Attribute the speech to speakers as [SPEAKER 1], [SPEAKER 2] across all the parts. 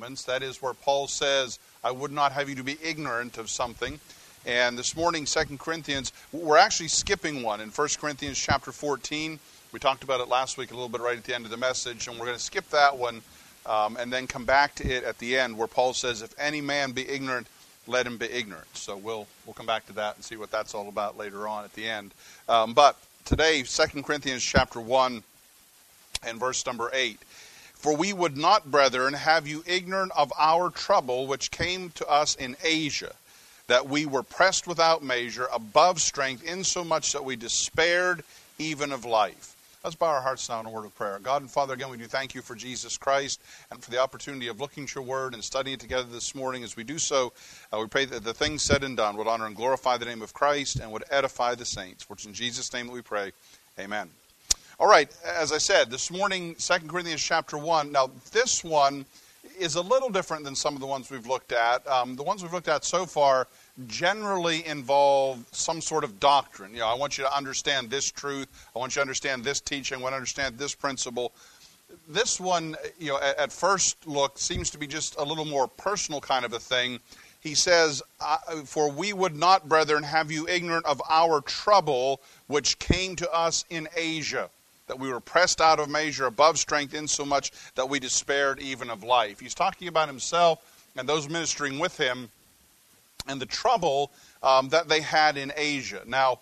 [SPEAKER 1] statements. That is where Paul says, I would not have you to be ignorant of something. And this morning, 2 Corinthians, we're actually skipping one in 1 Corinthians chapter 14. We talked about it last week a little bit right at the end of the message, and we're going to skip that one and then come back to it at the end where Paul says, if any man be ignorant, let him be ignorant. So we'll come back to that and see what that's all about later on at the end. But today, 2 Corinthians chapter 1 and verse number 8. For we would not, brethren, have you ignorant of our trouble which came to us in Asia, that we were pressed without measure, above strength, insomuch that we despaired even of life. Let's bow our hearts now in a word of prayer. God and Father, again, we do thank you for Jesus Christ and for the opportunity of looking at your word and studying it together this morning. As we do so, we pray that the things said and done would honor and glorify the name of Christ and would edify the saints. For it's in Jesus' name that we pray. Amen. All right, as I said, this morning, 2 Corinthians chapter 1. Now, this one is a little different than some of the ones we've looked at. The ones we've looked at so far generally involve some sort of doctrine. You know, I want you to understand this truth. I want you to understand this teaching. I want to understand this principle. This one, you know, at first look, seems to be just a little more personal kind of a thing. He says, for we would not, brethren, have you ignorant of our trouble which came to us in Asia, that we were pressed out of measure, above strength, insomuch that we despaired even of life. He's talking about himself and those ministering with him and the trouble that they had in Asia. Now,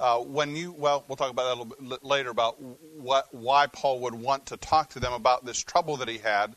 [SPEAKER 1] we'll talk about that a little bit later about why Paul would want to talk to them about this trouble that he had.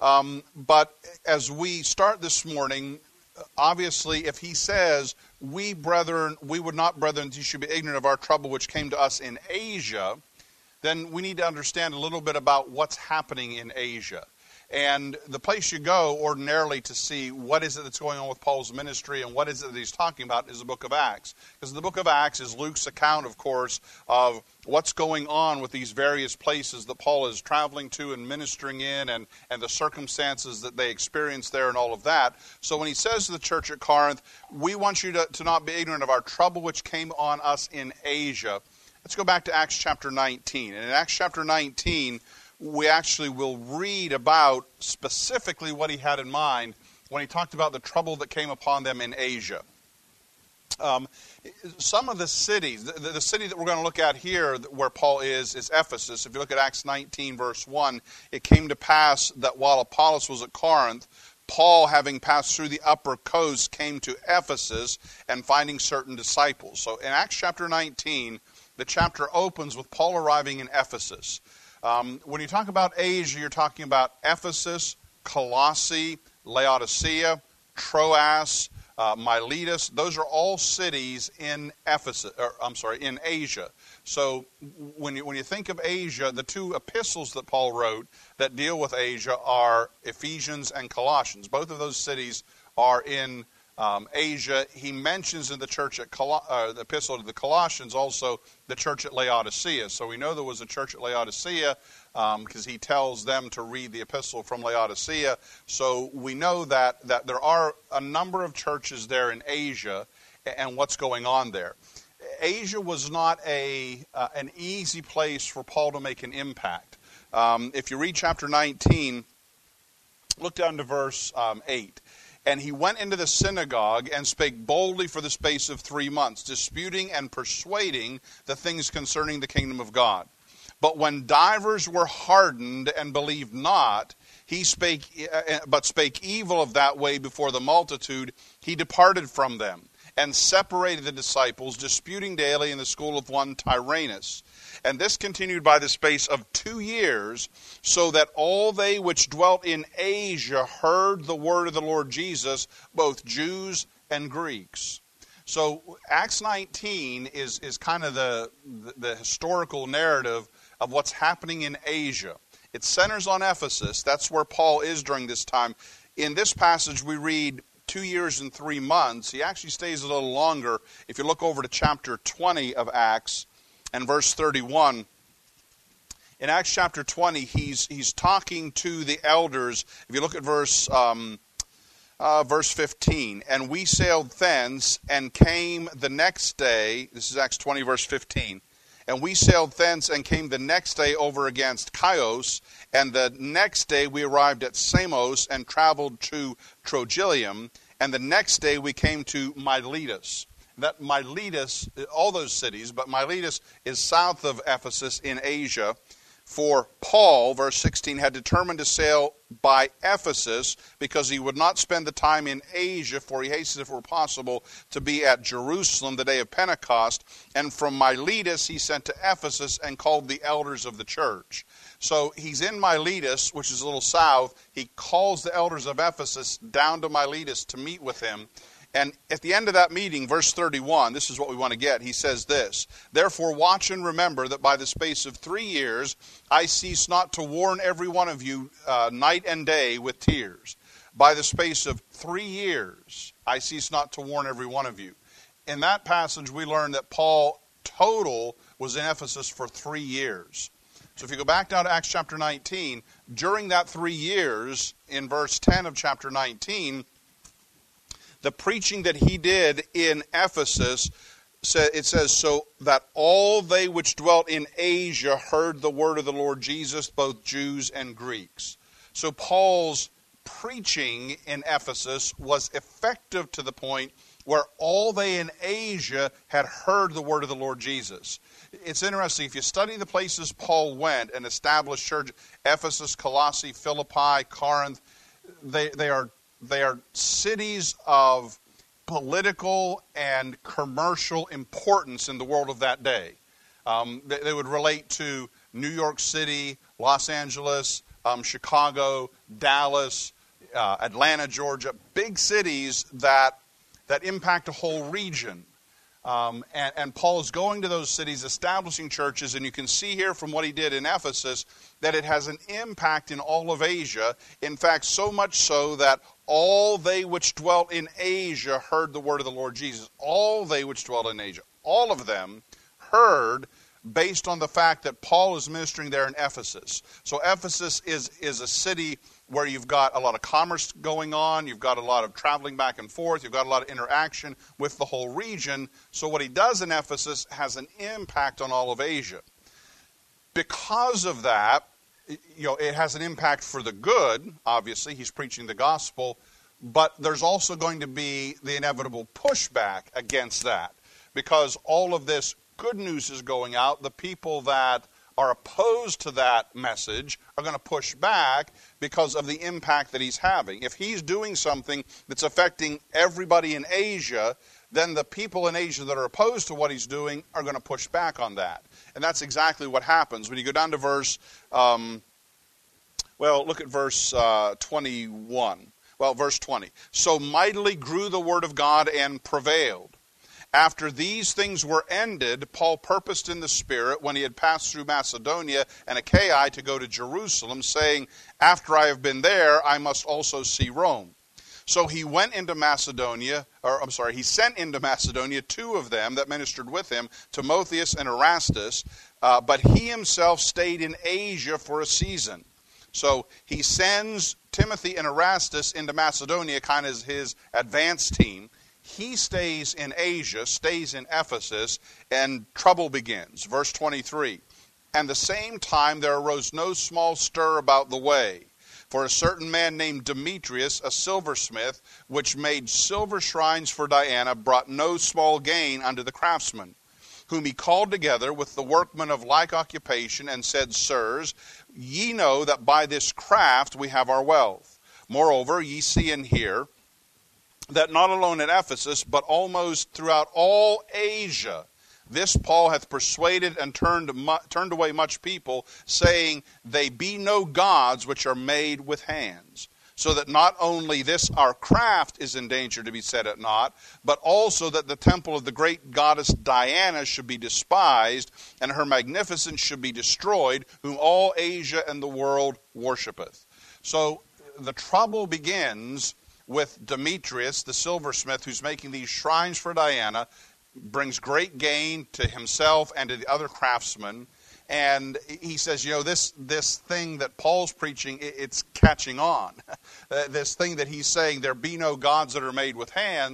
[SPEAKER 1] But as we start this morning, obviously, if he says, we would not, brethren, that you should be ignorant of our trouble which came to us in Asia, then we need to understand a little bit about what's happening in Asia. And the place you go ordinarily to see what is it that's going on with Paul's ministry and what is it that he's talking about is the book of Acts. Because the book of Acts is Luke's account, of course, of what's going on with these various places that Paul is traveling to and ministering in and the circumstances that they experience there and all of that. So when he says to the church at Corinth, we want you to not be ignorant of our trouble which came on us in Asia. Let's go back to Acts chapter 19. And in Acts chapter 19, we actually will read about specifically what he had in mind when he talked about the trouble that came upon them in Asia. Some of the cities, the city that we're going to look at here where Paul is Ephesus. If you look at Acts 19, verse 1, it came to pass that while Apollos was at Corinth, Paul, having passed through the upper coast, came to Ephesus and finding certain disciples. So in Acts chapter 19, the chapter opens with Paul arriving in Ephesus. When you talk about Asia, you're talking about Ephesus, Colossae, Laodicea, Troas, Miletus. Those are all cities in in Asia. So when you think of Asia, the two epistles that Paul wrote that deal with Asia are Ephesians and Colossians. Both of those cities are in Asia. He mentions in the church at the epistle to the Colossians also the church at Laodicea. So we know there was a church at Laodicea because he tells them to read the epistle from Laodicea. So we know that there are a number of churches there in Asia and what's going on there. Asia was not an easy place for Paul to make an impact. If you read chapter 19, look down to verse 8. And he went into the synagogue and spake boldly for the space of 3 months, disputing and persuading the things concerning the kingdom of God. But when divers were hardened and believed not, he spake evil of that way before the multitude. He departed from them and separated the disciples, disputing daily in the school of one Tyrannus. And this continued by the space of 2 years, so that all they which dwelt in Asia heard the word of the Lord Jesus, both Jews and Greeks. So Acts 19 is kind of the historical narrative of what's happening in Asia. It centers on Ephesus. That's where Paul is during this time. In this passage we read 2 years and 3 months. He actually stays a little longer. If you look over to chapter 20 of Acts, and verse 31, in Acts chapter 20, he's talking to the elders. If you look at verse 15, and we sailed thence and came the next day, this is Acts 20, verse 15, And we sailed thence and came the next day over against Chios, and the next day we arrived at Samos and traveled to Trogyllium, and the next day we came to Miletus. That Miletus, all those cities, but Miletus is south of Ephesus in Asia. For Paul, verse 16, had determined to sail by Ephesus because he would not spend the time in Asia, for he hastened, if it were possible, to be at Jerusalem the day of Pentecost. And from Miletus he sent to Ephesus and called the elders of the church. So he's in Miletus, which is a little south. He calls the elders of Ephesus down to Miletus to meet with him. And at the end of that meeting, verse 31, this is what we want to get. He says this, "Therefore watch and remember that by the space of 3 years I cease not to warn every one of you night and day with tears." By the space of 3 years I cease not to warn every one of you. In that passage we learn that Paul total was in Ephesus for 3 years. So if you go back down to Acts chapter 19, during that 3 years, in verse 10 of chapter 19, the preaching that he did in Ephesus, it says, "So that all they which dwelt in Asia heard the word of the Lord Jesus, both Jews and Greeks." So Paul's preaching in Ephesus was effective to the point where all they in Asia had heard the word of the Lord Jesus. It's interesting, if you study the places Paul went and established church, Ephesus, Colossae, Philippi, Corinth, they are cities of political and commercial importance in the world of that day. They would relate to New York City, Los Angeles, Chicago, Dallas, Atlanta, Georgia, big cities that impact a whole region. And Paul is going to those cities, establishing churches, and you can see here from what he did in Ephesus that it has an impact in all of Asia. In fact, so much so that all they which dwelt in Asia heard the word of the Lord Jesus. All they which dwelt in Asia, all of them heard based on the fact that Paul is ministering there in Ephesus. So Ephesus is a city where you've got a lot of commerce going on, you've got a lot of traveling back and forth, you've got a lot of interaction with the whole region. So what he does in Ephesus has an impact on all of Asia. Because of that, it has an impact for the good. Obviously, he's preaching the gospel, but there's also going to be the inevitable pushback against that. Because all of this good news is going out, the people that are opposed to that message are going to push back because of the impact that he's having. If he's doing something that's affecting everybody in Asia, then the people in Asia that are opposed to what he's doing are going to push back on that. And that's exactly what happens. When you go down to verse, look at verse 21. Well, verse 20. "So mightily grew the word of God and prevailed. After these things were ended, Paul purposed in the Spirit, when he had passed through Macedonia and Achaia, to go to Jerusalem, saying, After I have been there, I must also see Rome. So he sent into Macedonia 2 of them that ministered with him, Timotheus and Erastus, but he himself stayed in Asia for a season." So he sends Timothy and Erastus into Macedonia, kind of his advance team. He stays in Asia, stays in Ephesus, and trouble begins. Verse 23, "And the same time there arose no small stir about the way. For a certain man named Demetrius, a silversmith, which made silver shrines for Diana, brought no small gain unto the craftsmen, whom he called together with the workmen of like occupation, and said, Sirs, ye know that by this craft we have our wealth. Moreover, ye see and hear that not alone at Ephesus, but almost throughout all Asia, this Paul hath persuaded and turned away much people, saying, They be no gods which are made with hands. So that not only this our craft is in danger to be set at naught, but also that the temple of the great goddess Diana should be despised, and her magnificence should be destroyed, whom all Asia and the world worshipeth." So the trouble begins with Demetrius, the silversmith, who's making these shrines for Diana, brings great gain to himself and to the other craftsmen. And he says, this thing that Paul's preaching, it's catching on. This thing that he's saying, there be no gods that are made with hands,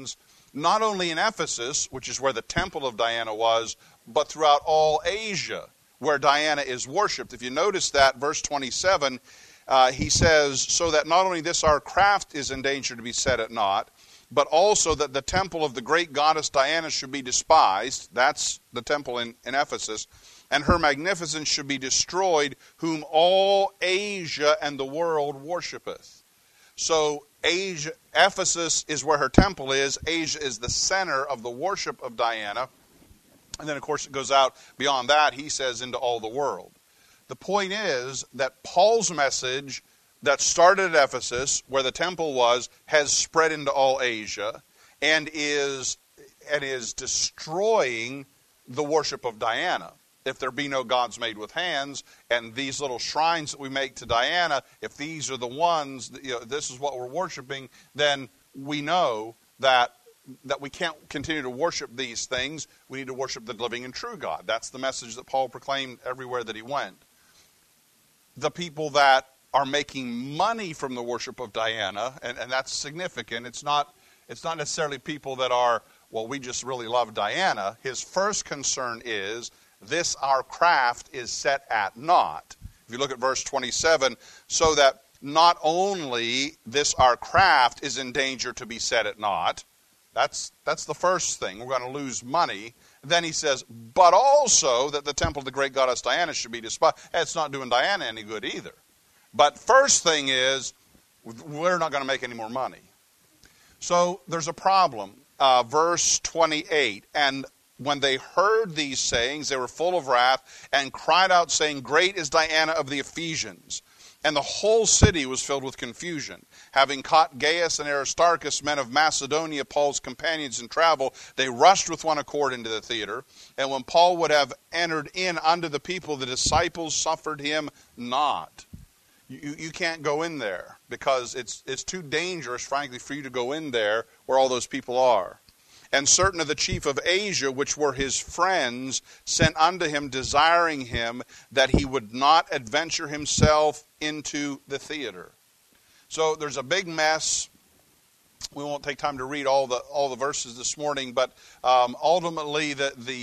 [SPEAKER 1] not only in Ephesus, which is where the temple of Diana was, but throughout all Asia, where Diana is worshipped. If you notice that, verse 27, he says, so that not only this our craft is in danger to be set at naught, but also that the temple of the great goddess Diana should be despised. That's the temple in Ephesus. And her magnificence should be destroyed, whom all Asia and the world worshipeth. So Asia, Ephesus is where her temple is. Asia is the center of the worship of Diana. And then, of course, it goes out beyond that, he says, into all the world. The point is that Paul's message that started at Ephesus, where the temple was, has spread into all Asia and is destroying the worship of Diana. If there be no gods made with hands, and these little shrines that we make to Diana, if these are the ones, this is what we're worshiping, then we know that we can't continue to worship these things. We need to worship the living and true God. That's the message that Paul proclaimed everywhere that he went. The people that are making money from the worship of Diana, and that's significant. It's not necessarily people that are, well, we just really love Diana. His first concern is, this our craft is set at naught. If you look at verse 27, so that not only this our craft is in danger to be set at naught, that's the first thing. We're going to lose money. Then he says, but also that the temple of the great goddess Diana should be despised. It's not doing Diana any good either. But first thing is, we're not going to make any more money. So there's a problem. Verse 28, and when they heard these sayings, they were full of wrath and cried out, saying, great is Diana of the Ephesians. And the whole city was filled with confusion. Having caught Gaius and Aristarchus, men of Macedonia, Paul's companions in travel, they rushed with one accord into the theater. And when Paul would have entered in unto the people, the disciples suffered him not. You can't go in there because it's too dangerous, frankly, for you to go in there where all those people are. And certain of the chief of Asia, which were his friends, sent unto him, desiring him that he would not adventure himself into the theater. So there's a big mess. We won't take time to read all the verses this morning, but ultimately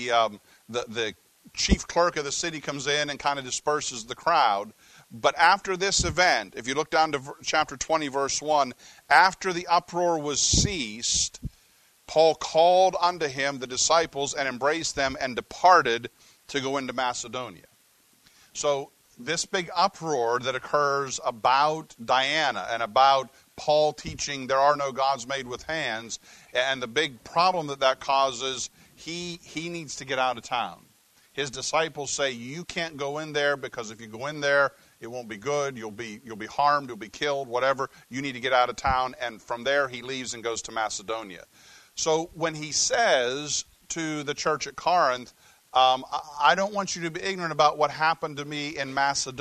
[SPEAKER 1] the chief clerk of the city comes in and kind of disperses the crowd. But after this event, if you look down to chapter 20, verse 1, after the uproar was ceased, Paul called unto him the disciples and embraced them and departed to go into Macedonia. So this big uproar that occurs about Diana and about Paul teaching there are no gods made with hands, and the big problem that causes, he needs to get out of town. His disciples say, you can't go in there because if you go in there, it won't be good. You'll be harmed. You'll be killed, whatever. You need to get out of town. And from there, he leaves and goes to Macedonia. So when he says to the church at Corinth, I don't want you to be ignorant about what happened to me in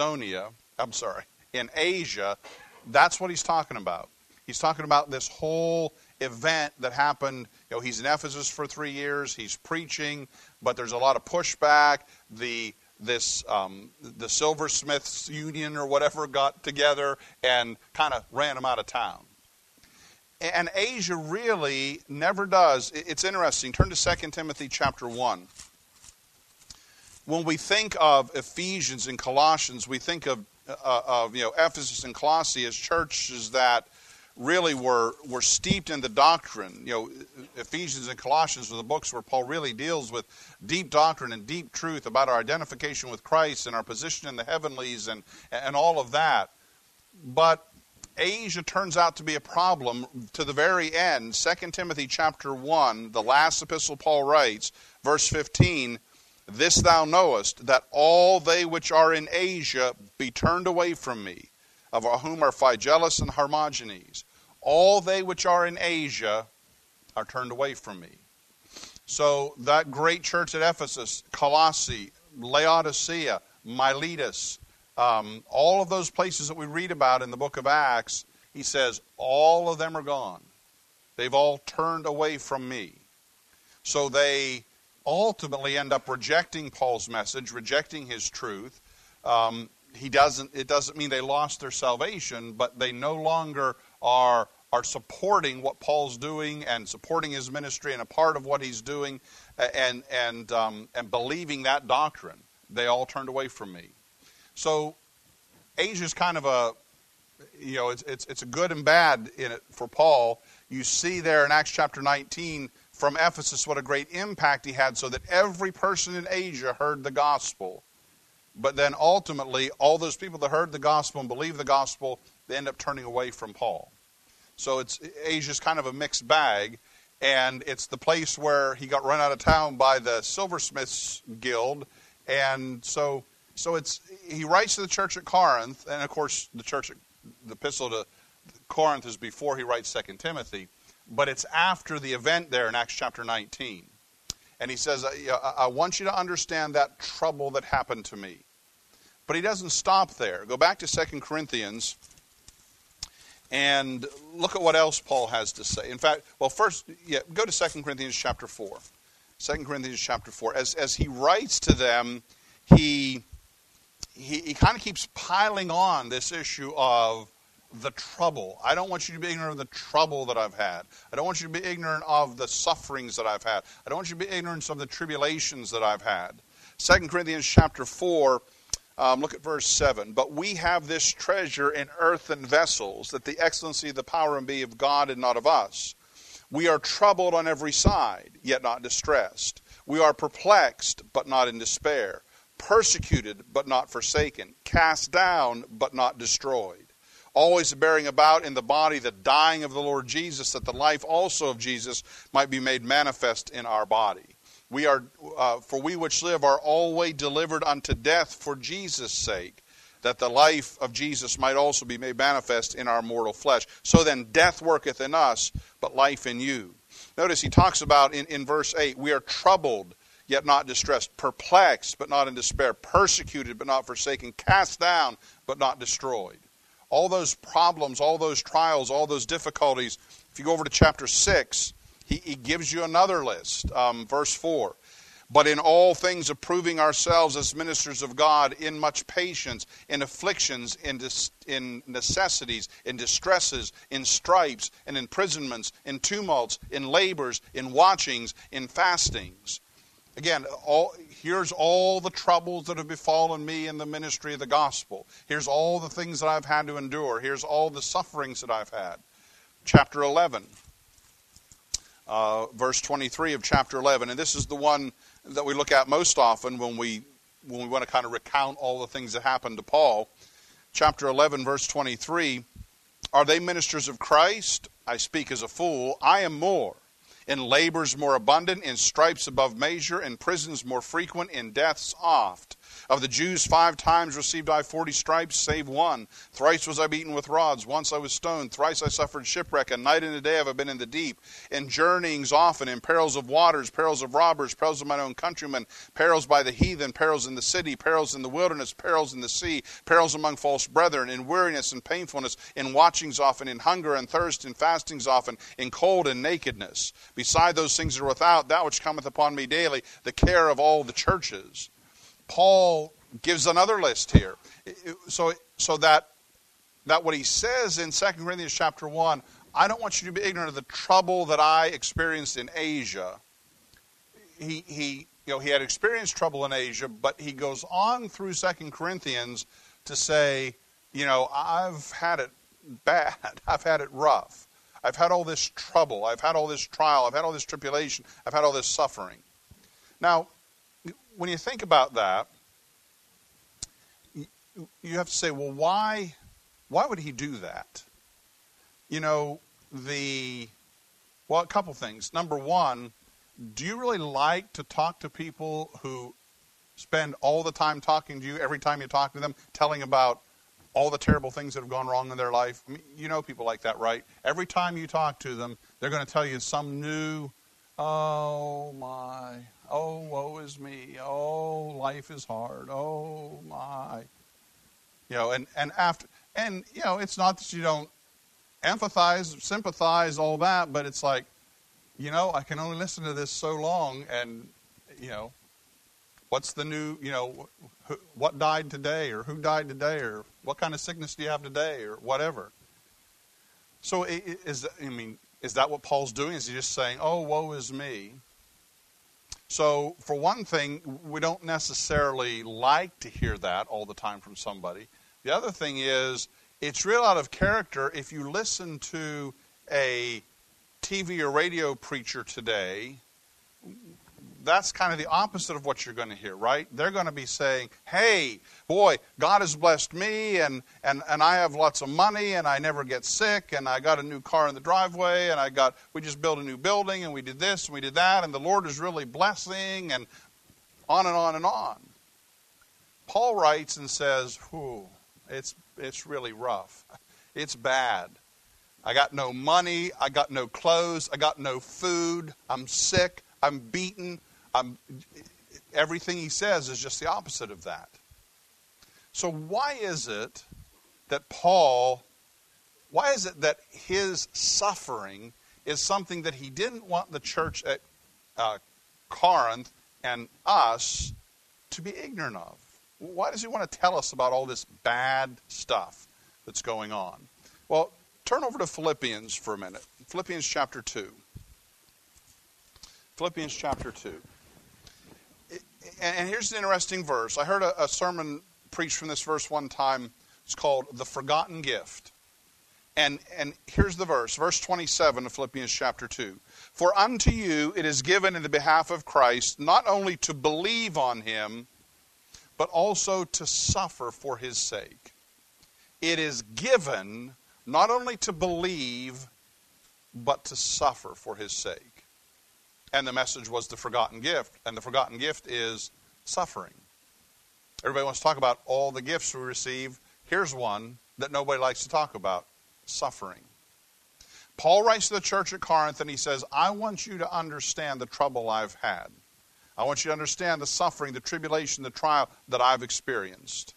[SPEAKER 1] in Asia, that's what he's talking about. He's talking about this whole event that happened. He's in Ephesus for 3 years. He's preaching, but there's a lot of pushback. The silversmiths union or whatever got together and kind of ran him out of town. And Asia really never does. It's interesting. Turn to 2 Timothy chapter 1. When we think of Ephesians and Colossians, we think of Ephesus and Colossae as churches that really were steeped in the doctrine. Ephesians and Colossians are the books where Paul really deals with deep doctrine and deep truth about our identification with Christ and our position in the heavenlies and all of that. But Asia turns out to be a problem to the very end. 2 Timothy chapter 1, the last epistle Paul writes, verse 15, this thou knowest, that all they which are in Asia be turned away from me, of whom are Phygelus and Hermogenes. All they which are in Asia are turned away from me. So that great church at Ephesus, Colossae, Laodicea, Miletus, all of those places that we read about in the book of Acts, he says, all of them are gone. They've all turned away from me. So they ultimately end up rejecting Paul's message, rejecting his truth. It doesn't mean they lost their salvation, but they no longer are are supporting what Paul's doing and supporting his ministry and a part of what he's doing and believing that doctrine, they all turned away from me. So Asia's kind of a, it's a good and bad in it for Paul. You see there in Acts chapter 19 from Ephesus what a great impact he had, so that every person in Asia heard the gospel. But then ultimately, all those people that heard the gospel and believed the gospel, they end up turning away from Paul. So Asia's kind of a mixed bag, and it's the place where he got run out of town by the silversmiths guild, and so he writes to the church at Corinth, and of course the epistle to Corinth is before he writes 2 Timothy, but it's after the event there in Acts chapter 19. And he says, I want you to understand that trouble that happened to me. But he doesn't stop there. Go back to 2 Corinthians and look at what else Paul has to say. In fact, first, go to 2 Corinthians chapter 4. 2 Corinthians chapter 4. As he writes to them, he kind of keeps piling on this issue of the trouble. I don't want you to be ignorant of the trouble that I've had. I don't want you to be ignorant of the sufferings that I've had. I don't want you to be ignorant of the tribulations that I've had. 2 Corinthians chapter 4, look at verse 7. But we have this treasure in earthen vessels, that the excellency of the power and be of God and not of us. We are troubled on every side, yet not distressed. We are perplexed, but not in despair. Persecuted, but not forsaken. Cast down, but not destroyed. Always bearing about in the body the dying of the Lord Jesus, that the life also of Jesus might be made manifest in our body. For we which live are always delivered unto death for Jesus' sake, that the life of Jesus might also be made manifest in our mortal flesh. So then death worketh in us, but life in you. Notice he talks about in verse 8, we are troubled, yet not distressed, perplexed, but not in despair, persecuted, but not forsaken, cast down, but not destroyed. All those problems, all those trials, all those difficulties, if you go over to chapter 6, he gives you another list. Verse 4, but in all things approving ourselves as ministers of God, in much patience, in afflictions, in necessities, in distresses, in stripes, in imprisonments, in tumults, in labors, in watchings, in fastings. Again, here's all the troubles that have befallen me in the ministry of the gospel. Here's all the things that I've had to endure. Here's all the sufferings that I've had. Chapter 11, verse 23 of chapter 11. And this is the one that we look at most often when we want to kind of recount all the things that happened to Paul. Chapter 11, verse 23. Are they ministers of Christ? I speak as a fool. I am more. In labors more abundant, in stripes above measure, in prisons more frequent, in deaths oft. Of the Jews 5 times received I 40 stripes, save one. Thrice was I beaten with rods, once I was stoned, thrice I suffered shipwreck, and night and a day have I been in the deep. In journeyings often, in perils of waters, perils of robbers, perils of mine own countrymen, perils by the heathen, perils in the city, perils in the wilderness, perils in the sea, perils among false brethren, in weariness and painfulness, in watchings often, in hunger and thirst, in fastings often, in cold and nakedness. Beside those things that are without, that which cometh upon me daily, the care of all the churches. Paul gives another list here. So that what he says in 2 Corinthians chapter 1, I don't want you to be ignorant of the trouble that I experienced in Asia. He had experienced trouble in Asia, but he goes on through 2 Corinthians to say, I've had it bad. I've had it rough. I've had all this trouble. I've had all this trial. I've had all this tribulation. I've had all this suffering. Now, when you think about that, you have to say, well, why would he do that? A couple things. Number one, do you really like to talk to people who spend all the time talking to you, every time you talk to them, telling about all the terrible things that have gone wrong in their life? I mean, you know people like that, right? Every time you talk to them, they're going to tell you some new, oh my, oh woe is me, oh life is hard, oh my. It's not that you don't empathize, sympathize, all that, but it's like, I can only listen to this so long, and, what's the new, what died today, or who died today, or what kind of sickness do you have today, or whatever. So is that what Paul's doing? Is he just saying, oh, woe is me? So for one thing, we don't necessarily like to hear that all the time from somebody. The other thing is, it's real out of character if you listen to a TV or radio preacher today. That's kind of the opposite of what you're going to hear, right? They're going to be saying, hey, boy, God has blessed me, and I have lots of money, and I never get sick, and I got a new car in the driveway, and we just built a new building, and we did this, and we did that, and the Lord is really blessing, and on and on and on. Paul writes and says, it's really rough. It's bad. I got no money, I got no clothes, I got no food, I'm sick, I'm beaten. Everything he says is just the opposite of that. So why is it that his suffering is something that he didn't want the church at Corinth and us to be ignorant of? Why does he want to tell us about all this bad stuff that's going on? Well, turn over to Philippians for a minute. Philippians chapter 2. Philippians chapter 2. And here's an interesting verse. I heard a sermon preached from this verse one time. It's called The Forgotten Gift. And here's the verse, verse 27 of Philippians chapter 2. For unto you it is given in the behalf of Christ not only to believe on him, but also to suffer for his sake. It is given not only to believe, but to suffer for his sake. And the message was the forgotten gift. And the forgotten gift is suffering. Everybody wants to talk about all the gifts we receive. Here's one that nobody likes to talk about: suffering. Paul writes to the church at Corinth and he says, I want you to understand the trouble I've had. I want you to understand the suffering, the tribulation, the trial that I've experienced.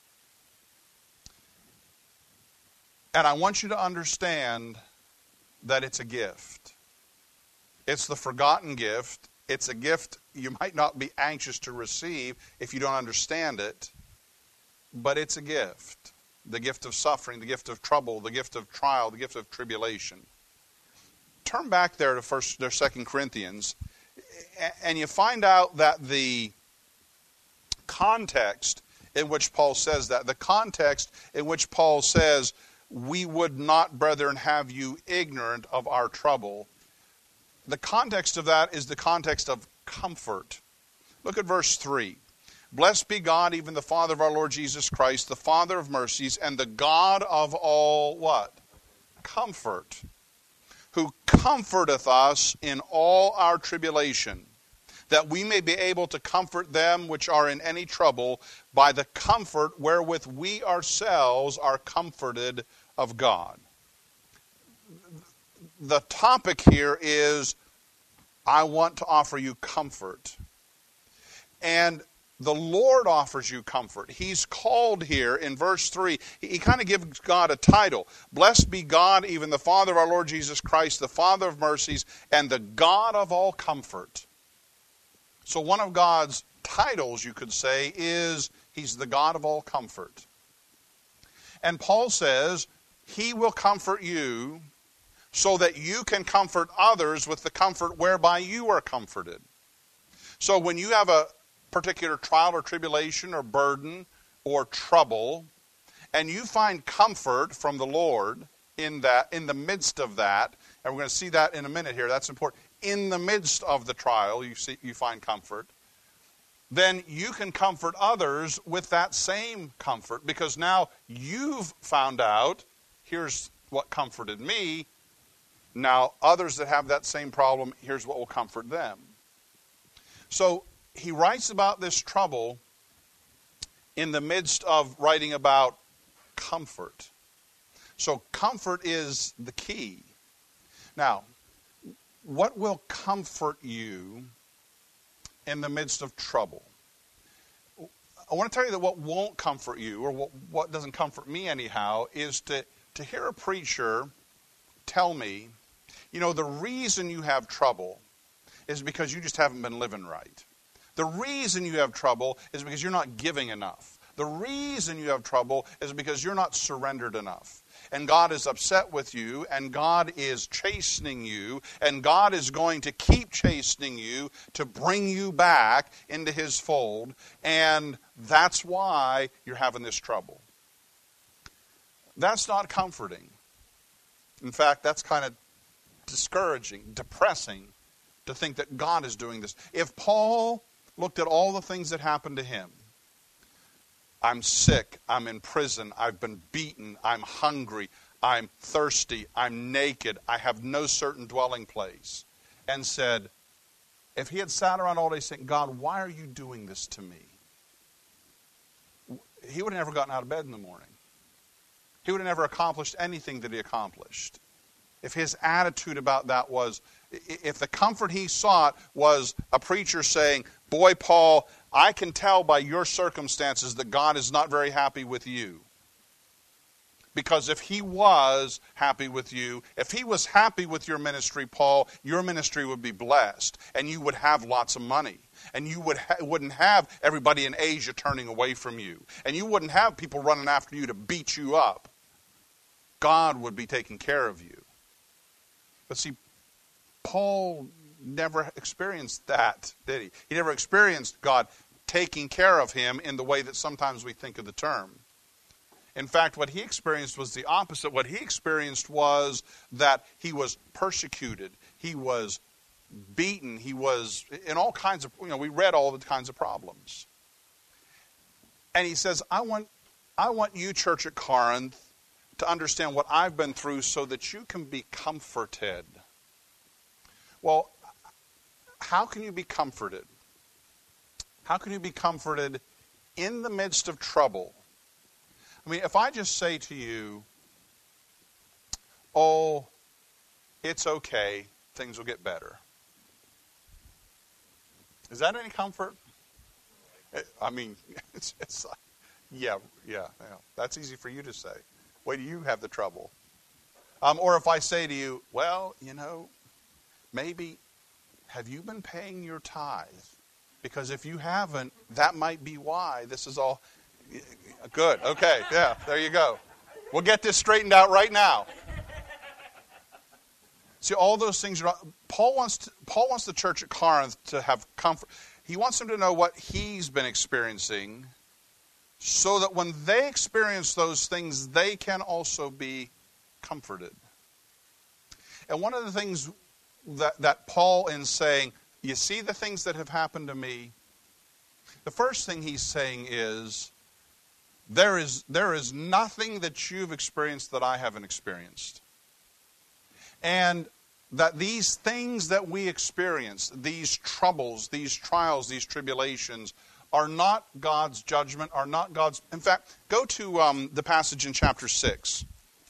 [SPEAKER 1] And I want you to understand that it's a gift. It's the forgotten gift. It's a gift you might not be anxious to receive if you don't understand it, but it's a gift. The gift of suffering, the gift of trouble, the gift of trial, the gift of tribulation. Turn back there to 2 Corinthians, and you find out that the context in which Paul says that, the context in which Paul says, we would not, brethren, have you ignorant of our trouble. The context of that is the context of comfort. Look at verse 3. Blessed be God, even the Father of our Lord Jesus Christ, the Father of mercies, and the God of all what? Comfort. Who comforteth us in all our tribulation, that we may be able to comfort them which are in any trouble by the comfort wherewith we ourselves are comforted of God. The topic here is, I want to offer you comfort. And the Lord offers you comfort. He's called here in verse 3. He kind of gives God a title. Blessed be God, even the Father of our Lord Jesus Christ, the Father of mercies, and the God of all comfort. So one of God's titles, you could say, is He's the God of all comfort. And Paul says, He will comfort you so that you can comfort others with the comfort whereby you are comforted. So when you have a particular trial or tribulation or burden or trouble, and you find comfort from the Lord in the midst of that, and we're going to see that in a minute here, that's important. In the midst of the trial, you find comfort, then you can comfort others with that same comfort, because now you've found out, here's what comforted me. Now, others that have that same problem, here's what will comfort them. So, he writes about this trouble in the midst of writing about comfort. So, comfort is the key. Now, what will comfort you in the midst of trouble? I want to tell you that what won't comfort you, or what doesn't comfort me anyhow, is to hear a preacher tell me, the reason you have trouble is because you just haven't been living right. The reason you have trouble is because you're not giving enough. The reason you have trouble is because you're not surrendered enough. and God is upset with you, and God is chastening you, and God is going to keep chastening you to bring you back into His fold, and that's why you're having this trouble. That's not comforting. In fact, that's kind of discouraging, depressing to think that God is doing this. If Paul looked at all the things that happened to him, I'm sick, I'm in prison, I've been beaten, I'm hungry, I'm thirsty, I'm naked, I have no certain dwelling place, and said, if he had sat around all day saying, God, why are you doing this to me? He would have never gotten out of bed in the morning. He would have never accomplished anything that he accomplished. If his attitude about that was, if the comfort he sought was a preacher saying, boy, Paul, I can tell by your circumstances that God is not very happy with you. Because if he was happy with you, if he was happy with your ministry, Paul, your ministry would be blessed, and you would have lots of money. And you wouldn't have everybody in Asia turning away from you. And you wouldn't have people running after you to beat you up. God would be taking care of you. But see, Paul never experienced that, did he? He never experienced God taking care of him in the way that sometimes we think of the term. In fact, what he experienced was the opposite. What he experienced was that he was persecuted. He was beaten. He was in all kinds of, we read all the kinds of problems. And he says, I want you, church at Corinth, to understand what I've been through so that you can be comforted. Well, how can you be comforted? How can you be comforted in the midst of trouble? I mean, if I just say to you, oh, it's okay, things will get better. Is that any comfort? I mean, it's like, yeah, that's easy for you to say. Wait till you have the trouble. Or if I say to you, well, maybe, have you been paying your tithe? Because if you haven't, that might be why this is all good. Okay, yeah, there you go. We'll get this straightened out right now. See, all those things are. Paul wants the church at Corinth to have comfort. He wants them to know what he's been experiencing, so that when they experience those things, they can also be comforted. And one of the things that Paul is saying, you see the things that have happened to me? The first thing he's saying is, there is nothing that you've experienced that I haven't experienced. And that these things that we experience, these troubles, these trials, these tribulations, are not God's judgment, are not God's... In fact, go to the passage in chapter 6.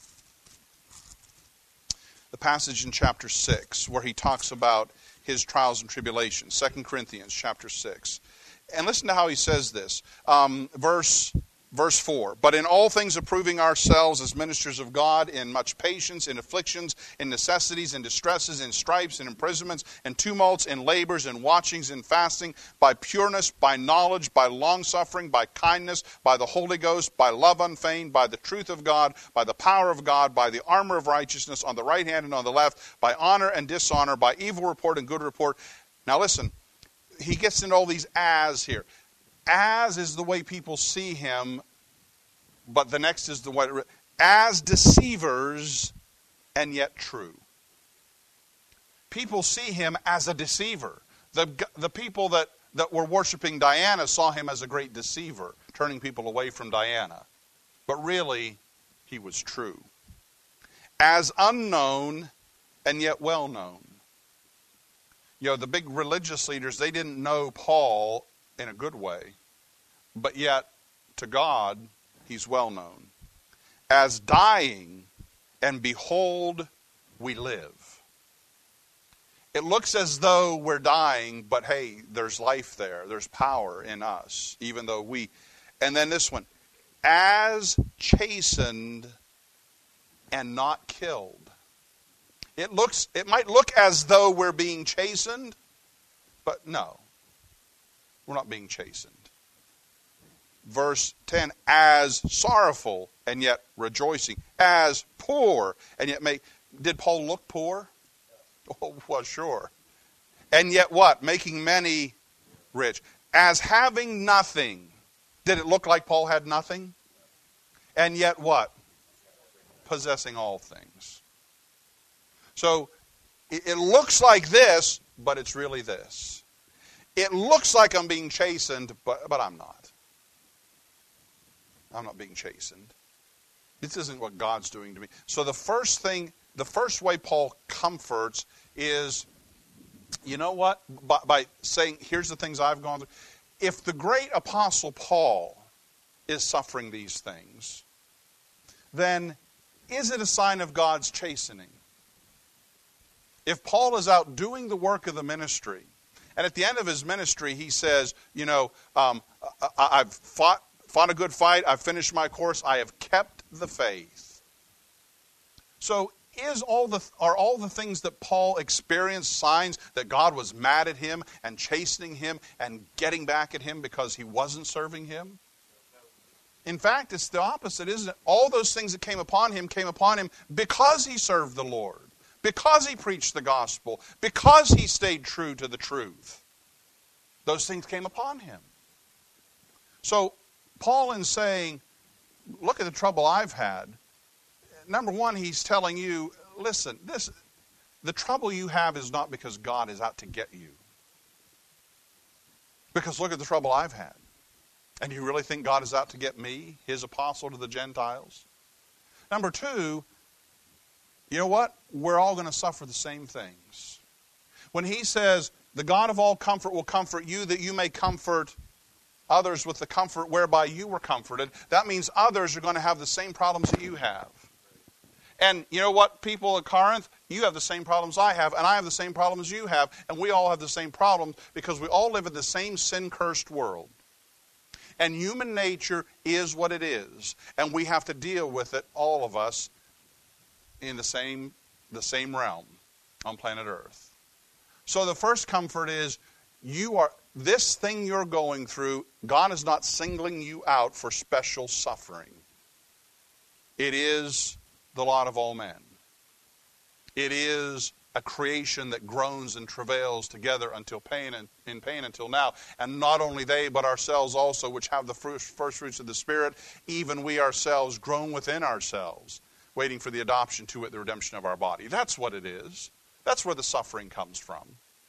[SPEAKER 1] The passage in chapter 6 where he talks about his trials and tribulations. 2 Corinthians chapter 6. And listen to how he says this. Verse 4, but in all things approving ourselves as ministers of God, in much patience, in afflictions, in necessities, in distresses, in stripes, in imprisonments, in tumults, in labors, in watchings, in fasting, by pureness, by knowledge, by longsuffering, by kindness, by the Holy Ghost, by love unfeigned, by the truth of God, by the power of God, by the armor of righteousness on the right hand and on the left, by honor and dishonor, by evil report and good report. Now listen, he gets into all these as here. As is the way people see him, but the next is the way, as deceivers and yet true. People see him as a deceiver. The people that were worshiping Diana saw him as a great deceiver, turning people away from Diana. But really, he was true. As unknown and yet well known. The big religious leaders, they didn't know Paul in a good way, but yet to God he's well known. As dying, and behold, we live. It looks as though we're dying, but hey, there's life there. There's power in us, even though we... And then this one, as chastened and not killed. It might look as though we're being chastened, but no, we're not being chastened. Verse 10, as sorrowful and yet rejoicing. As poor, and yet did Paul look poor? Oh, well, sure. And yet what? Making many rich. As having nothing. Did it look like Paul had nothing? And yet what? Possessing all things. So, it looks like this, but it's really this. It looks like I'm being chastened, but I'm not. I'm not being chastened. This isn't what God's doing to me. So the first way Paul comforts is, you know what? By saying, here's the things I've gone through. If the great apostle Paul is suffering these things, then is it a sign of God's chastening? If Paul is out doing the work of the ministry, and at the end of his ministry he says, I've fought a good fight, I've finished my course, I have kept the faith. So are all the things that Paul experienced signs that God was mad at him and chastening him and getting back at him because he wasn't serving him? In fact, it's the opposite, isn't it? All those things that came upon him because he served the Lord, because he preached the gospel, because he stayed true to the truth. Those things came upon him. So, Paul in saying, look at the trouble I've had, number one, he's telling you, listen, the trouble you have is not because God is out to get you. Because look at the trouble I've had. And you really think God is out to get me, his apostle to the Gentiles? Number two, you know what? We're all going to suffer the same things. When he says, the God of all comfort will comfort you, that you may comfort others with the comfort whereby you were comforted, that means others are going to have the same problems that you have. And you know what, people at Corinth? You have the same problems I have, and I have the same problems you have, and we all have the same problems because we all live in the same sin-cursed world. And human nature is what it is, and we have to deal with it, all of us, in the same realm on planet Earth. So the first comfort is, this thing you're going through, God is not singling you out for special suffering. It is the lot of all men. It is a creation that groans and travails together until pain and in pain until now. And not only they, but ourselves also, which have the first fruits of the Spirit, even we ourselves groan within ourselves, waiting for the adoption to it, the redemption of our body. That's what it is. That's where the suffering comes from.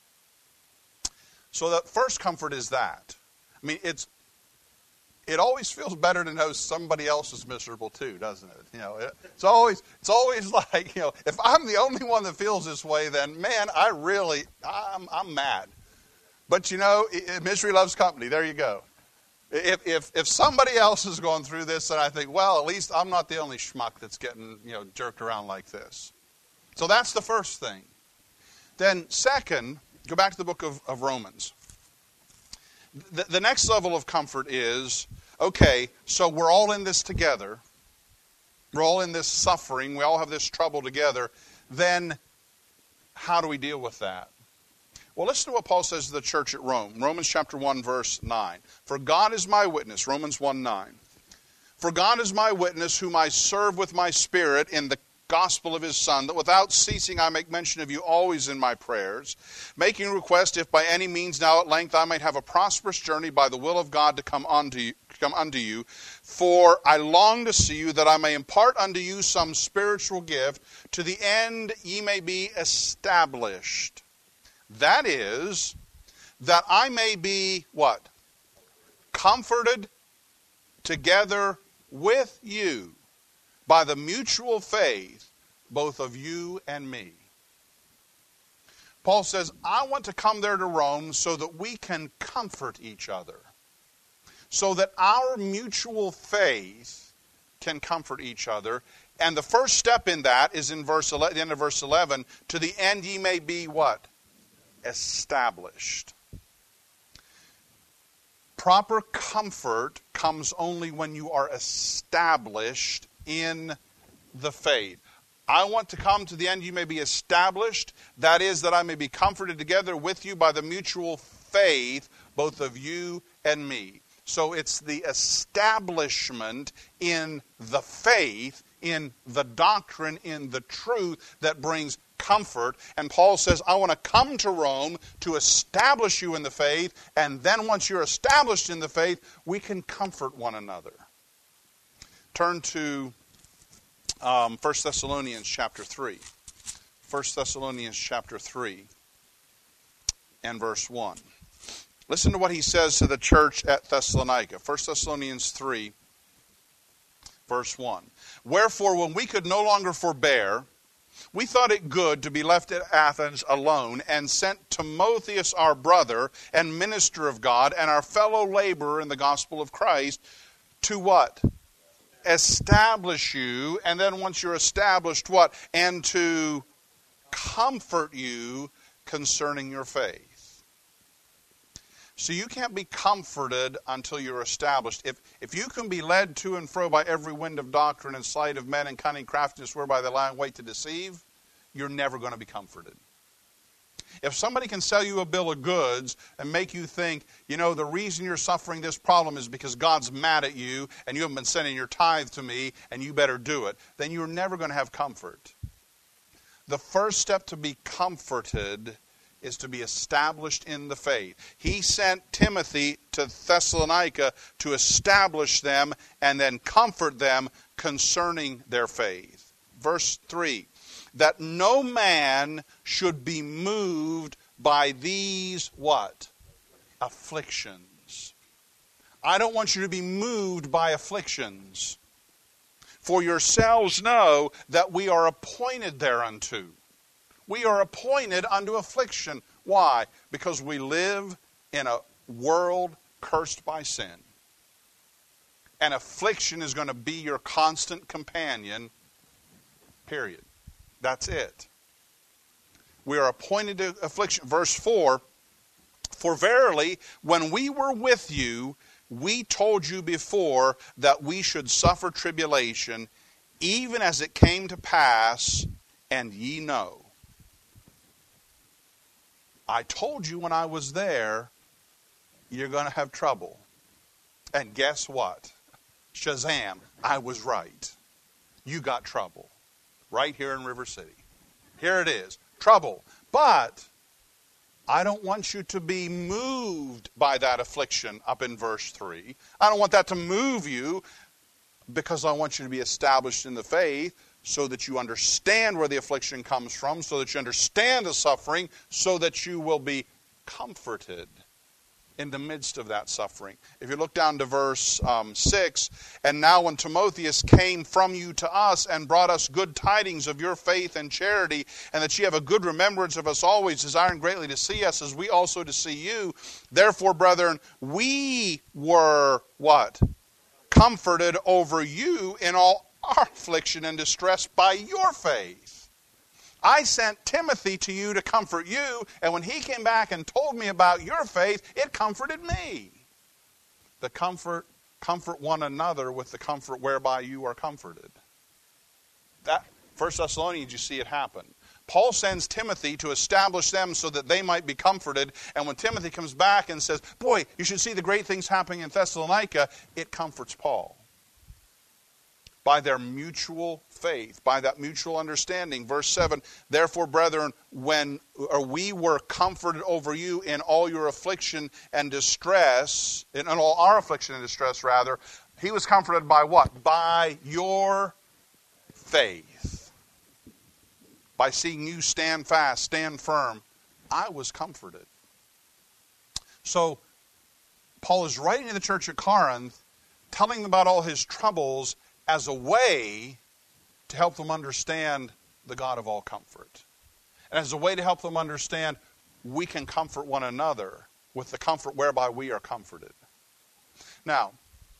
[SPEAKER 1] So the first comfort is that. I mean, it always feels better to know somebody else is miserable too, doesn't it? It's always like, if I'm the only one that feels this way, then man, I'm mad. But misery loves company. There you go. If somebody else is going through this, then I think, well, at least I'm not the only schmuck that's getting jerked around like this. So that's the first thing. Then second, go back to the book of Romans. The next level of comfort is, okay, so we're all in this together. We're all in this suffering. We all have this trouble together. Then how do we deal with that? Well, listen to what Paul says to the church at Rome. Romans chapter 1, verse 9. For God is my witness, Romans 1:9. For God is my witness, whom I serve with my spirit in the gospel of his Son, that without ceasing I make mention of you always in my prayers, making request, if by any means now at length I might have a prosperous journey by the will of God to come unto you. For I long to see you, that I may impart unto you some spiritual gift, to the end ye may be established. That is, that I may be, what? Comforted together with you by the mutual faith, both of you and me. Paul says, I want to come there to Rome so that we can comfort each other. So that our mutual faith can comfort each other. And the first step in that is in the end of verse 11, to the end ye may be what? Established. Proper comfort comes only when you are established in the faith. I want to come to the end you may be established. That is, that I may be comforted together with you by the mutual faith, both of you and me. So it's the establishment in the faith, in the doctrine, in the truth that brings comfort. And Paul says, I want to come to Rome to establish you in the faith, and then once you're established in the faith, we can comfort one another. Turn to 1 Thessalonians chapter 3. 1 Thessalonians chapter 3 and verse 1. Listen to what he says to the church at Thessalonica. 1 Thessalonians 3, verse 1. Wherefore, when we could no longer forbear, we thought it good to be left at Athens alone, and sent Timotheus our brother and minister of God, and our fellow laborer in the gospel of Christ, to what? Establish you, and then once you're established, what? And to comfort you concerning your faith. So you can't be comforted until you're established. If you can be led to and fro by every wind of doctrine and sleight of men and cunning craftiness whereby they lie in wait to deceive, you're never going to be comforted. If somebody can sell you a bill of goods and make you think, you know, the reason you're suffering this problem is because God's mad at you and you haven't been sending your tithe to me and you better do it, then you're never going to have comfort. The first step to be comforted is to be established in the faith. He sent Timothy to Thessalonica to establish them and then comfort them concerning their faith. Verse 3, that no man should be moved by these, what? Afflictions. I don't want you to be moved by afflictions. For yourselves know that we are appointed thereunto. We are appointed unto affliction. Why? Because we live in a world cursed by sin. And affliction is going to be your constant companion, period. That's it. We are appointed to affliction. Verse 4, for verily, when we were with you, we told you before that we should suffer tribulation, even as it came to pass, and ye know. I told you when I was there, you're going to have trouble. And guess what? Shazam, I was right. You got trouble. Right here in River City. Here it is. Trouble. But I don't want you to be moved by that affliction up in verse 3. I don't want that to move you, because I want you to be established in the faith so that you understand where the affliction comes from, so that you understand the suffering, so that you will be comforted in the midst of that suffering. If you look down to verse 6, and now when Timotheus came from you to us and brought us good tidings of your faith and charity, and that ye have a good remembrance of us always, desiring greatly to see us, as we also to see you, therefore, brethren, we were, what? Comforted over you in all our affliction and distress by your faith. I sent Timothy to you to comfort you, and when he came back and told me about your faith, it comforted me. The comfort one another with the comfort whereby you are comforted. That 1 Thessalonians, you see it happen. Paul sends Timothy to establish them so that they might be comforted, and when Timothy comes back and says, boy, you should see the great things happening in Thessalonica, it comforts Paul. By their mutual faith, by that mutual understanding. Verse 7, therefore, brethren, we were comforted over you in all your affliction and distress, in all our affliction and distress, rather, he was comforted by what? By your faith. By seeing you stand fast, stand firm, I was comforted. So, Paul is writing to the church at Corinth, telling them about all his troubles, as a way to help them understand the God of all comfort. And as a way to help them understand we can comfort one another with the comfort whereby we are comforted. Now,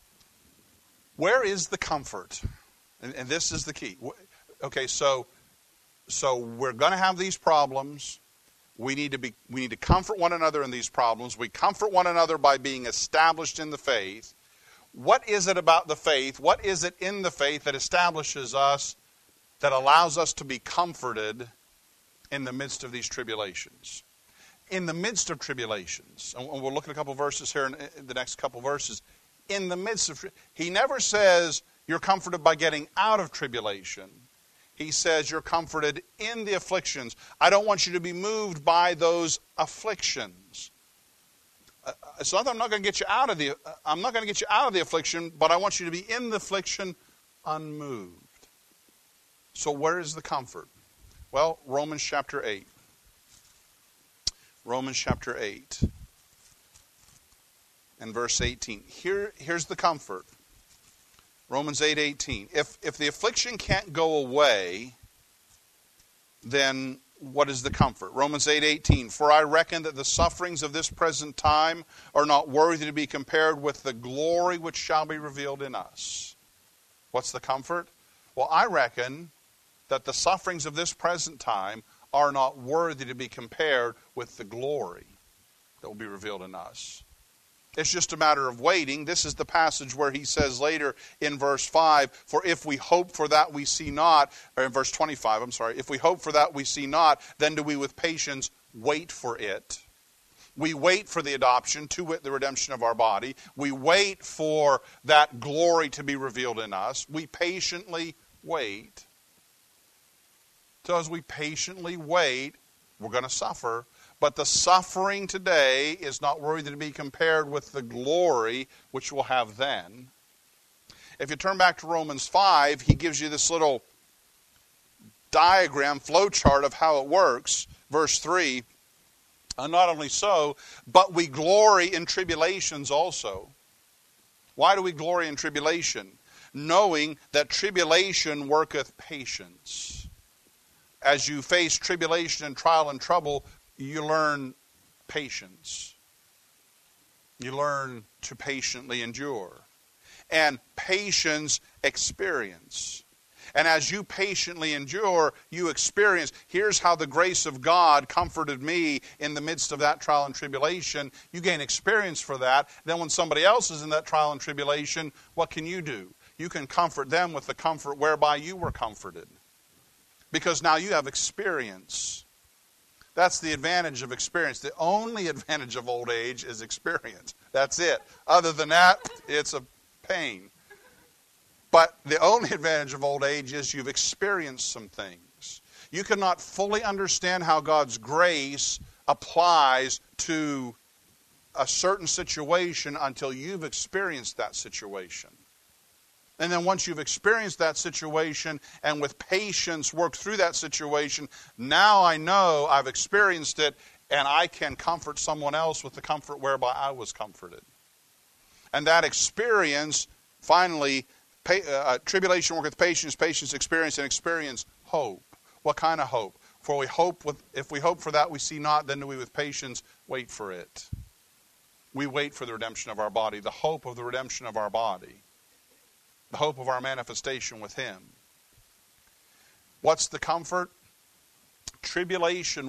[SPEAKER 1] where is the comfort? And this is the key. Okay, so we're going to have these problems. We need to comfort one another in these problems. We comfort one another by being established in the faith. What is it about the faith? What is it in the faith that establishes us, that allows us to be comforted in the midst of these tribulations? In the midst of tribulations, and we'll look at a couple verses here in the next couple verses, in the midst of. He never says you're comforted by getting out of tribulation. He says you're comforted in the afflictions. I don't want you to be moved by those afflictions. So I'm not going to get you out of the affliction, but I want you to be in the affliction unmoved. So where is the comfort? Well, Romans chapter 8. Romans chapter 8 and verse 18. Here's the comfort. Romans 8:18. If the affliction can't go away, then what is the comfort? Romans 8:18. For I reckon that the sufferings of this present time are not worthy to be compared with the glory which shall be revealed in us. What's the comfort? Well, I reckon that the sufferings of this present time are not worthy to be compared with the glory that will be revealed in us. It's just a matter of waiting. This is the passage where he says later in verse 5, for if we hope for that we see not, or in verse 25, I'm sorry, if we hope for that we see not, then do we with patience wait for it. We wait for the adoption, to wit, the redemption of our body. We wait for that glory to be revealed in us. We patiently wait. So as we patiently wait, we're going to suffer. But the suffering today is not worthy to be compared with the glory which we'll have then. If you turn back to Romans 5, he gives you this little diagram, flow chart of how it works. Verse 3, and not only so, but we glory in tribulations also. Why do we glory in tribulation? Knowing that tribulation worketh patience. As you face tribulation and trial and trouble, you learn patience. You learn to patiently endure. And patience experience. And as you patiently endure, you experience. Here's how the grace of God comforted me in the midst of that trial and tribulation. You gain experience for that. Then when somebody else is in that trial and tribulation, what can you do? You can comfort them with the comfort whereby you were comforted. Because now you have experience. That's the advantage of experience. The only advantage of old age is experience. That's it. Other than that, it's a pain. But the only advantage of old age is you've experienced some things. You cannot fully understand how God's grace applies to a certain situation until you've experienced that situation. And then once you've experienced that situation and with patience work through that situation, now I know I've experienced it and I can comfort someone else with the comfort whereby I was comforted. And that experience, finally, tribulation worketh patience, patience experience, and experience hope. What kind of hope? For if we hope for that we see not, then do we with patience wait for it. We wait for the redemption of our body, the hope of the redemption of our body. The hope of our manifestation with Him. What's the comfort? Tribulation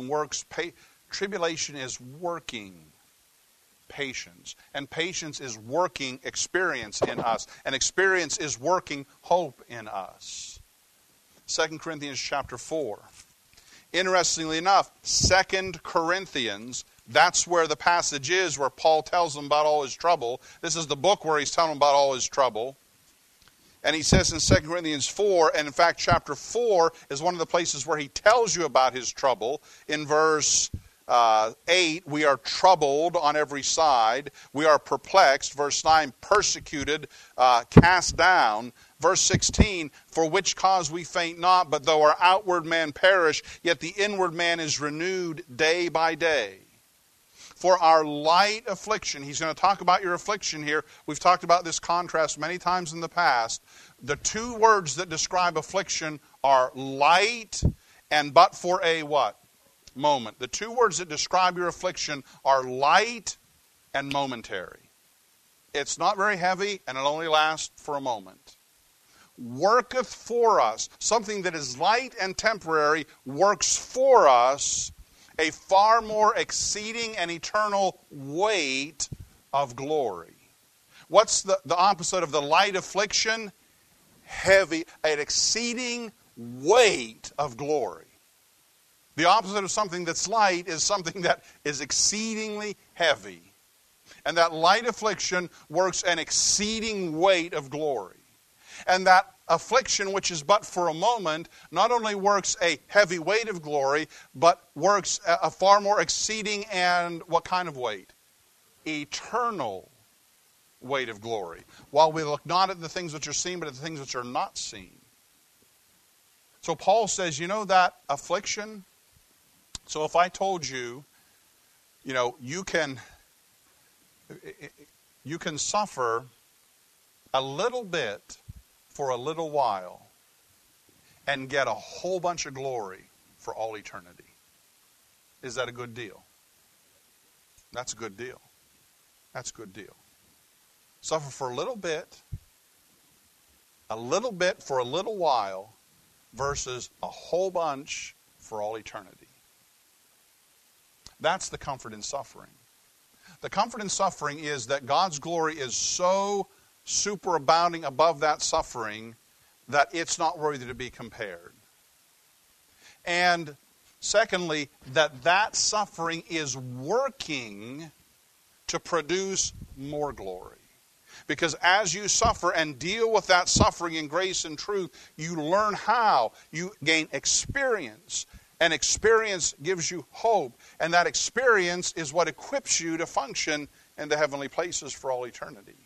[SPEAKER 1] is working patience. And patience is working experience in us. And experience is working hope in us. 2 Corinthians chapter 4. Interestingly enough, 2 Corinthians, that's where the passage is where Paul tells them about all his trouble. This is the book where he's telling them about all his trouble. And he says in 2 Corinthians 4, and in fact chapter 4 is one of the places where he tells you about his trouble. In verse 8, we are troubled on every side. We are perplexed. Verse 9, persecuted, cast down. Verse 16, for which cause we faint not, but though our outward man perish, yet the inward man is renewed day by day. For our light affliction, he's going to talk about your affliction here. We've talked about this contrast many times in the past. The two words that describe affliction are light and but for a what? Moment. The two words that describe your affliction are light and momentary. It's not very heavy and it only lasts for a moment. Worketh for us, something that is light and temporary, works for us a far more exceeding and eternal weight of glory. What's the opposite of the light affliction? Heavy, an exceeding weight of glory. The opposite of something that's light is something that is exceedingly heavy. And that light affliction works an exceeding weight of glory. And that affliction, which is but for a moment, not only works a heavy weight of glory, but works a far more exceeding and what kind of weight? Eternal weight of glory. While we look not at the things which are seen, but at the things which are not seen. So Paul says, you know that affliction? So if I told you, you can suffer a little bit for a little while and get a whole bunch of glory for all eternity. Is that a good deal? That's a good deal. That's a good deal. Suffer for a little bit for a little while versus a whole bunch for all eternity. That's the comfort in suffering. The comfort in suffering is that God's glory is so superabounding above that suffering that it's not worthy to be compared. And secondly, that suffering is working to produce more glory. Because as you suffer and deal with that suffering in grace and truth, you learn how. You gain experience. And experience gives you hope. And that experience is what equips you to function in the heavenly places for all eternity.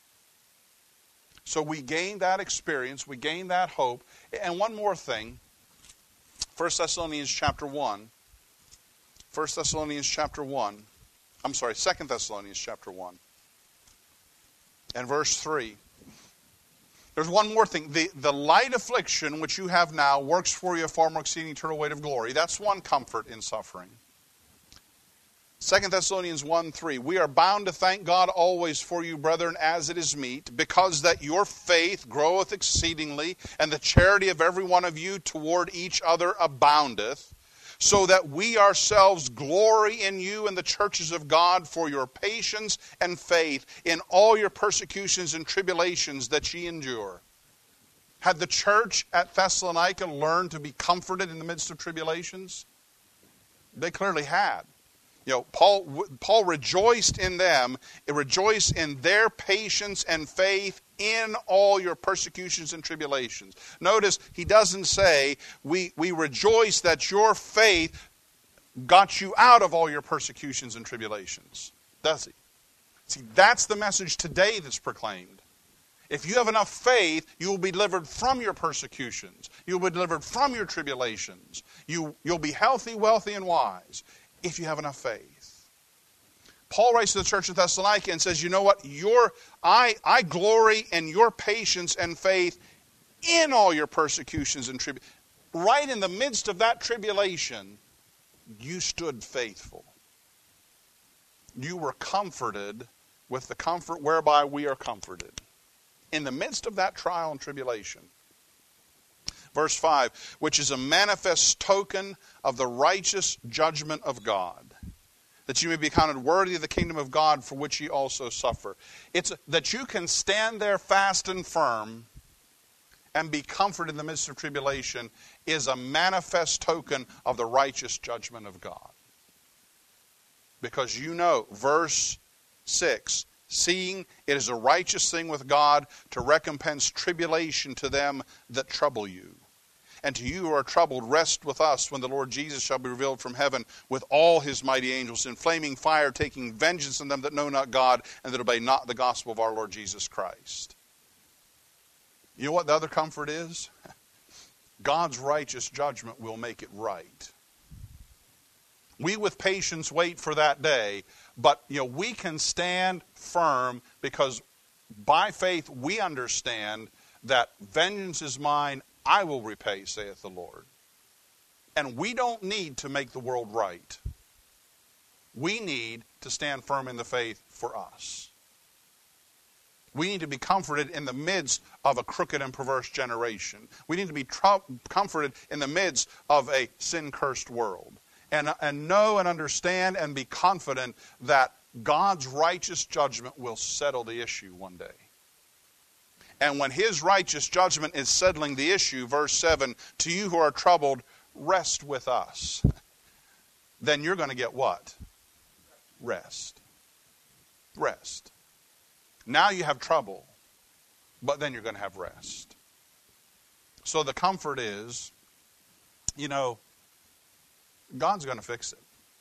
[SPEAKER 1] So we gain that experience. We gain that hope. And one more thing. 2 Thessalonians chapter 1. 2 Thessalonians chapter 1. And verse 3. There's one more thing. The light affliction which you have now works for you a far more exceeding eternal weight of glory. That's one comfort in suffering. 2 Thessalonians 1:3. We are bound to thank God always for you, brethren, as it is meet, because that your faith groweth exceedingly, and the charity of every one of you toward each other aboundeth, so that we ourselves glory in you and the churches of God for your patience and faith in all your persecutions and tribulations that ye endure. Had the church at Thessalonica learned to be comforted in the midst of tribulations? They clearly had. Paul rejoiced in them, rejoiced in their patience and faith in all your persecutions and tribulations. Notice he doesn't say, we rejoice that your faith got you out of all your persecutions and tribulations. Does he? See, that's the message today that's proclaimed. If you have enough faith, you will be delivered from your persecutions. You'll be delivered from your tribulations. You'll be healthy, wealthy, and wise. If you have enough faith. Paul writes to the church of Thessalonica and says, you know what? I glory in your patience and faith in all your persecutions and tribulations. Right in the midst of that tribulation, you stood faithful. You were comforted with the comfort whereby we are comforted. In the midst of that trial and tribulation. Verse 5, which is a manifest token of the righteous judgment of God, that you may be counted worthy of the kingdom of God for which ye also suffer. It's that you can stand there fast and firm and be comforted in the midst of tribulation is a manifest token of the righteous judgment of God. Because you know, verse 6, seeing it is a righteous thing with God to recompense tribulation to them that trouble you. And to you who are troubled, rest with us when the Lord Jesus shall be revealed from heaven with all his mighty angels in flaming fire, taking vengeance on them that know not God and that obey not the gospel of our Lord Jesus Christ. You know what the other comfort is? God's righteous judgment will make it right. We with patience wait for that day, but we can stand firm because by faith we understand that vengeance is mine, I will repay, saith the Lord. And we don't need to make the world right. We need to stand firm in the faith for us. We need to be comforted in the midst of a crooked and perverse generation. We need to be comforted in the midst of a sin-cursed world. And know and understand and be confident that God's righteous judgment will settle the issue one day. And when his righteous judgment is settling the issue, verse 7, to you who are troubled, rest with us. Then you're going to get what? Rest. Rest. Now you have trouble, but then you're going to have rest. So the comfort is, God's going to fix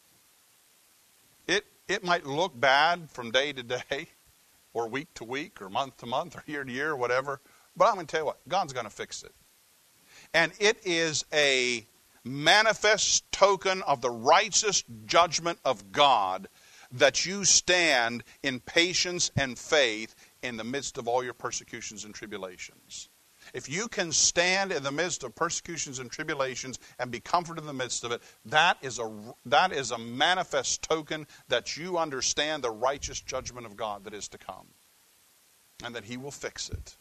[SPEAKER 1] it. It might look bad from day to day, or week to week, or month to month, or year to year, or whatever. But I'm going to tell you what, God's going to fix it. And it is a manifest token of the righteous judgment of God that you stand in patience and faith in the midst of all your persecutions and tribulations. If you can stand in the midst of persecutions and tribulations and be comforted in the midst of it, that is a manifest token that you understand the righteous judgment of God that is to come, and that He will fix it.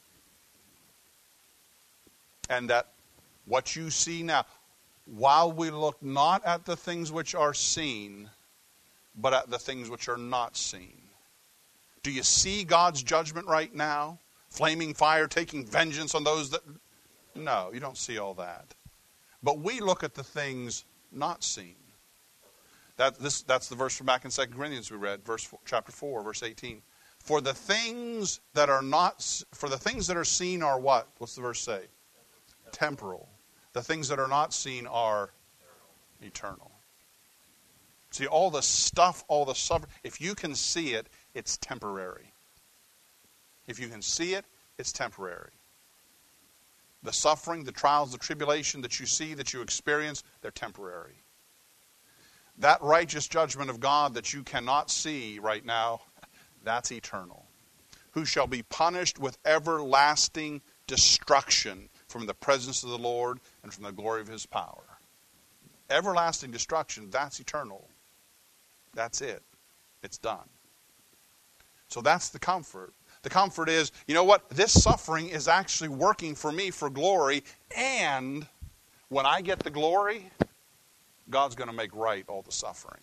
[SPEAKER 1] And that what you see now, while we look not at the things which are seen, but at the things which are not seen. Do you see God's judgment right now? Flaming fire taking vengeance on those that... No, you don't see all that. But we look at the things not seen. That's the verse from back in 2 Corinthians we read, chapter 4, verse 18. For the things that are seen are what? What's the verse say? Temporal. The things that are not seen are eternal. See, all the stuff, all the suffering, if you can see it, it's temporary. If you can see it, it's temporary. The suffering, the trials, the tribulation that you see, that you experience, they're temporary. That righteous judgment of God that you cannot see right now, that's eternal. Who shall be punished with everlasting destruction from the presence of the Lord and from the glory of His power. Everlasting destruction, that's eternal. That's it. It's done. So that's the comfort. The comfort is, you know what? This suffering is actually working for me for glory, and when I get the glory, God's going to make right all the suffering.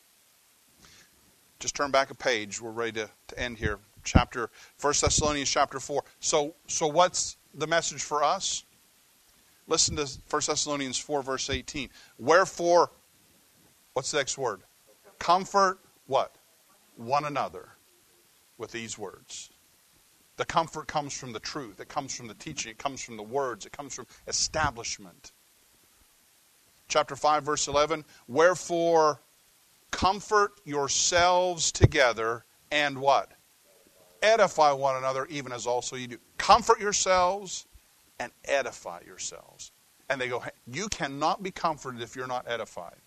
[SPEAKER 1] Just turn back a page. We're ready to end here. 1 Thessalonians chapter 4. So what's the message for us? Listen to 1 Thessalonians 4, verse 18. Wherefore, what's the next word? Comfort, what? One another with these words. The comfort comes from the truth. It comes from the teaching. It comes from the words. It comes from establishment. Chapter 5, verse 11. Wherefore, comfort yourselves together and what? Edify one another, even as also you do. Comfort yourselves and edify yourselves. And they go, hey, you cannot be comforted if you're not edified.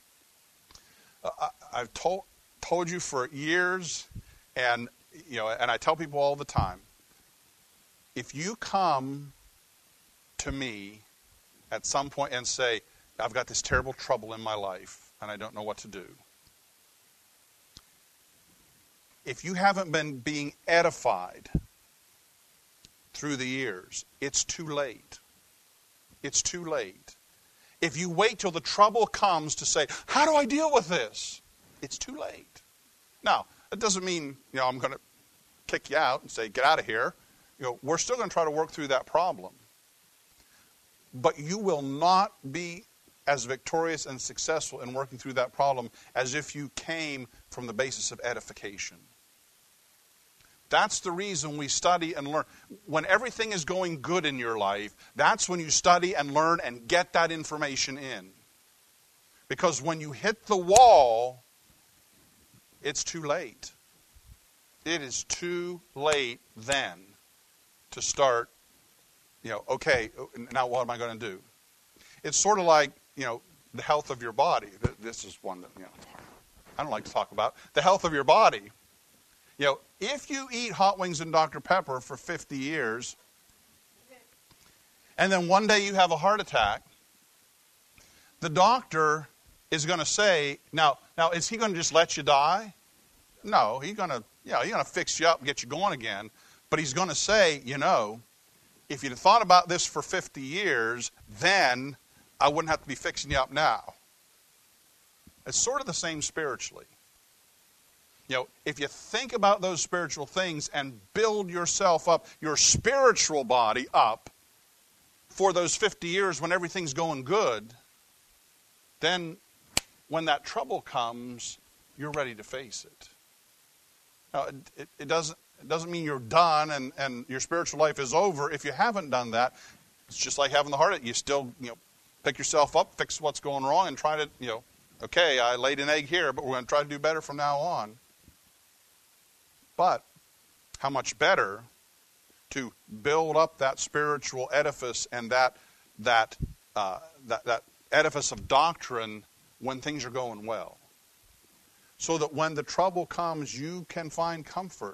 [SPEAKER 1] I've told you for years, and I tell people all the time, if you come to me at some point and say, I've got this terrible trouble in my life and I don't know what to do. If you haven't been being edified through the years, it's too late. It's too late. If you wait till the trouble comes to say, how do I deal with this? It's too late. Now, it doesn't mean, I'm going to kick you out and say, get out of here. We're still going to try to work through that problem. But you will not be as victorious and successful in working through that problem as if you came from the basis of edification. That's the reason we study and learn. When everything is going good in your life, that's when you study and learn and get that information in. Because when you hit the wall, it's too late. It is too late then to start, okay, now what am I going to do? It's sort of like, the health of your body. This is one that, I don't like to talk about. The health of your body. If you eat hot wings and Dr. Pepper for 50 years, and then one day you have a heart attack, the doctor is going to say, now is he going to just let you die? No, he's going to fix you up and get you going again. But he's going to say, if you'd thought about this for 50 years, then I wouldn't have to be fixing you up now. It's sort of the same spiritually. If you think about those spiritual things and build yourself up, your spiritual body up for those 50 years when everything's going good, then when that trouble comes, you're ready to face it. Now, it doesn't mean you're done and your spiritual life is over if you haven't done that. It's just like having the heart attack. You still, pick yourself up, fix what's going wrong, and try to, okay, I laid an egg here, but we're going to try to do better from now on. But how much better to build up that spiritual edifice and that edifice of doctrine when things are going well. So that when the trouble comes, you can find comfort.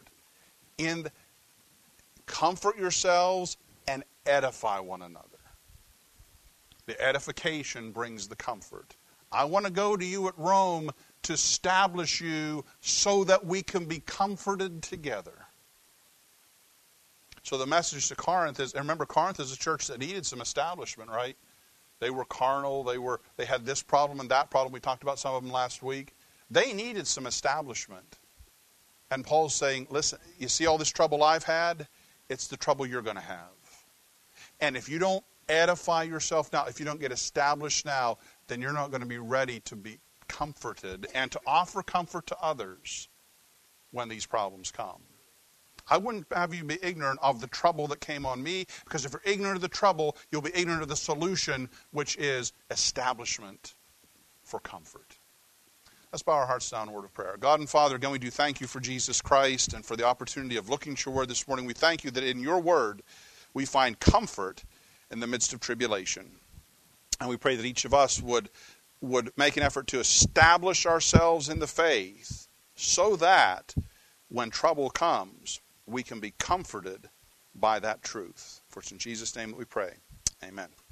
[SPEAKER 1] Comfort yourselves and edify one another. The edification brings the comfort. I want to go to you at Rome to establish you so that we can be comforted together. So the message to Corinth is, and remember, Corinth is a church that needed some establishment, right? They were carnal. They had this problem and that problem. We talked about some of them last week. They needed some establishment. And Paul's saying, listen, you see all this trouble I've had? It's the trouble you're going to have. And if you don't edify yourself now, if you don't get established now, then you're not going to be ready to be comforted and to offer comfort to others when these problems come. I wouldn't have you be ignorant of the trouble that came on me, because if you're ignorant of the trouble, you'll be ignorant of the solution, which is establishment for comfort. Let's bow our hearts down in a word of prayer. God and Father, again, we do thank you for Jesus Christ and for the opportunity of looking to your word this morning. We thank you that in your word we find comfort in the midst of tribulation. And we pray that each of us would make an effort to establish ourselves in the faith so that when trouble comes, we can be comforted by that truth. For it's in Jesus' name that we pray. Amen.